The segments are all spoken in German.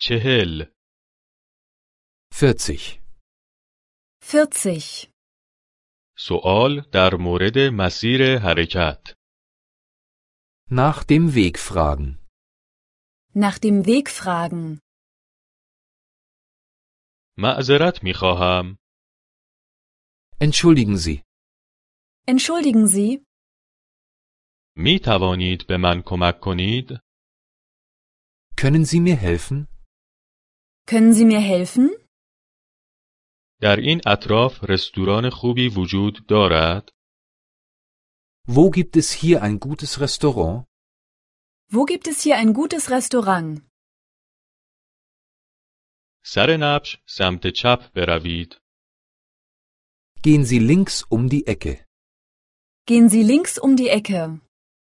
40 40. 40. سوال در مورد مسیر حرکت. Nach dem Weg fragen. Nach dem Weg fragen. معذرت می‌خواهم. Entschuldigen Sie. Entschuldigen Sie, می توانید به من کمک کنید؟ Können Sie mir helfen? können Sie mir helfen? در این اطراف رستوران خوبی وجود دارد؟ Wo gibt es hier ein gutes Restaurant? Wo gibt es hier ein gutes Restaurant? سر نبش سمت چپ بروید. Gehen Sie links um die Ecke. Gehen Sie links um die Ecke.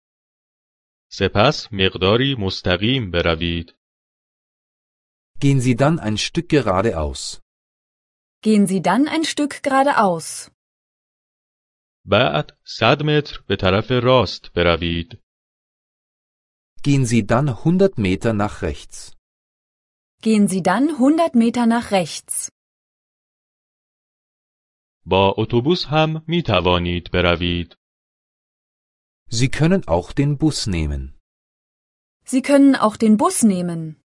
سپس مقداری مستقیم بروید. Gehen Sie dann ein Stück geradeaus. Gehen Sie dann ein Stück geradeaus. بعد 100 متر به طرف راست بروید. Gehen Sie dann 100 Meter nach rechts. Gehen Sie dann 100 Meter nach rechts. با اتوبوس هم می توانید بروید. Sie können auch den Bus nehmen. Sie können auch den Bus nehmen.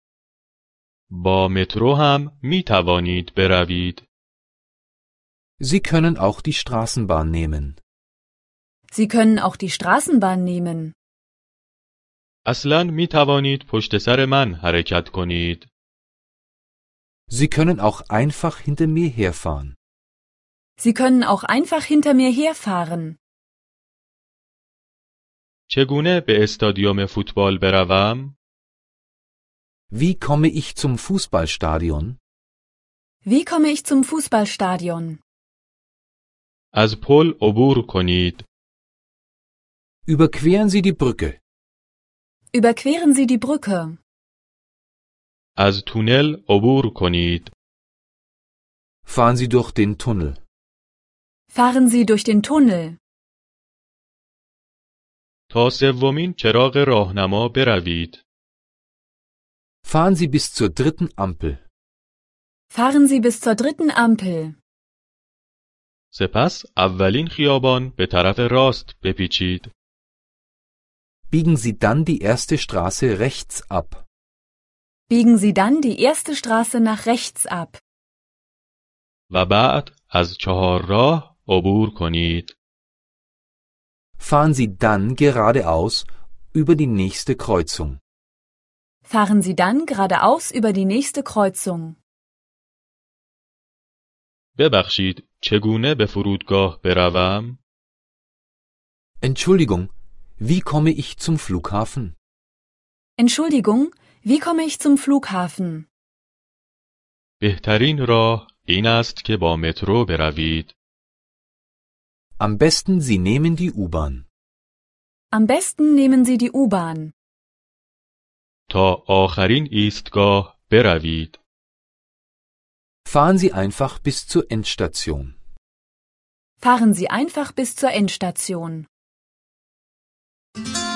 با مترو هم می توانید بروید. Sie können auch die Straßenbahn nehmen. Sie können auch die Straßenbahn nehmen. اصلاً می توانید پشت سر من حرکت کنید. Sie können auch einfach hinter mir herfahren. Sie können auch einfach hinter mir herfahren. چگونه به استادیوم فوتبال بروم؟ Wie komme ich zum Fußballstadion? Wie komme ich zum Fußballstadion? از پل عبور کنید. Überqueren Sie die Brücke. Überqueren Sie die Brücke. از تونل عبور کنید. Fahren Sie durch den Tunnel. Fahren Sie durch den Tunnel. تا سومین چراغ راهنما بروید. Fahren Sie bis zur dritten Ampel. Fahren Sie bis zur dritten Ampel. سپس اولین خیابان به طرف راست بپیچید. Biegen Sie dann die erste Straße rechts ab. Biegen Sie dann die erste Straße nach rechts ab. و بعد از چهارراه عبور کنید. Fahren Sie dann geradeaus über die nächste Kreuzung. Fahren Sie dann geradeaus über die nächste Kreuzung. ببخشید، چگونه به فرودگاه بروم؟ Entschuldigung, wie komme ich zum Flughafen? Entschuldigung, wie komme ich zum Flughafen? بهترین راه این است که با مترو بروید. Am besten Sie nehmen die U-Bahn. Am besten nehmen Sie die U-Bahn. تا آخرین ایستگاه بروید. Fahren Sie einfach bis zur Endstation. Fahren Sie einfach bis zur Endstation.